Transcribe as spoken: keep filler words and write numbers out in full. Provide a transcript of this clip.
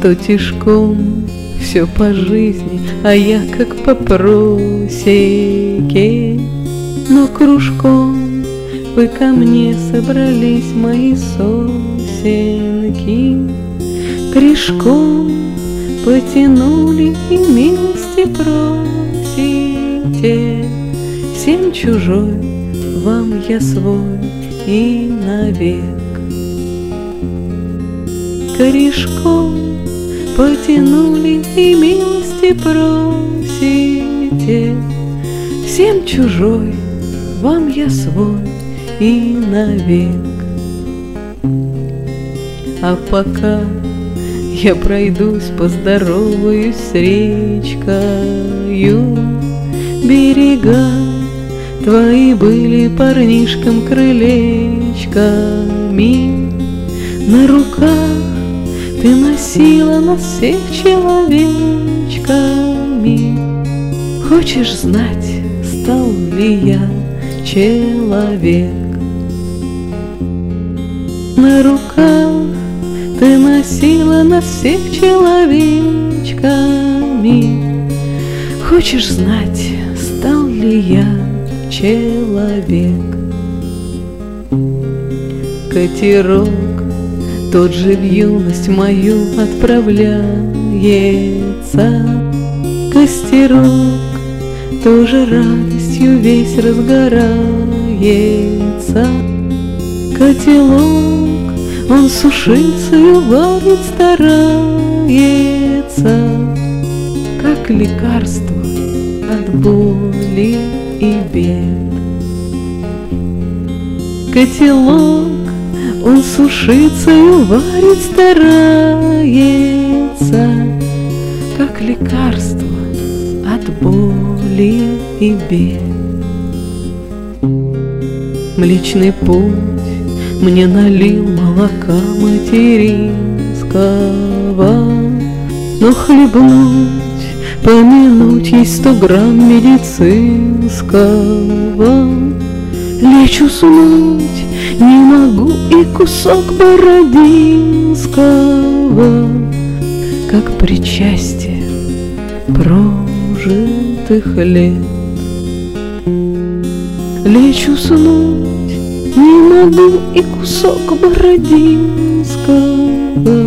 Кто тишком все по жизни, а я как по просеке. Но кружком вы ко мне собрались, мои сосенки. Корешком потянули и милости просите. Всем чужой, вам я свой и навек. Корешком потянули и милости просите. Всем чужой, вам я свой и навек. А пока я пройдусь, поздороваюсь с речкою, берега твои были парнишкам крылечками. На руках ты носила нас всех человечками. Хочешь знать, стал ли я человек? На руках ты носила нас всех человечками. Хочешь знать, стал ли я человек? Катерок тот же в юность мою отправляется. Костерок тоже радостью весь разгорается. Котелок он сушиться и варить старается, как лекарство от боли и бед. Котелок он сушиться и варить старается, как лекарство от боли и бед. Млечный путь мне налил молока материнского, но хлебнуть, помянуть есть сто грамм медицинского. Лечь уснуть не могу и кусок бородинского, как причастие прожитых лет. Лечь уснуть не могу и кусок бородинского,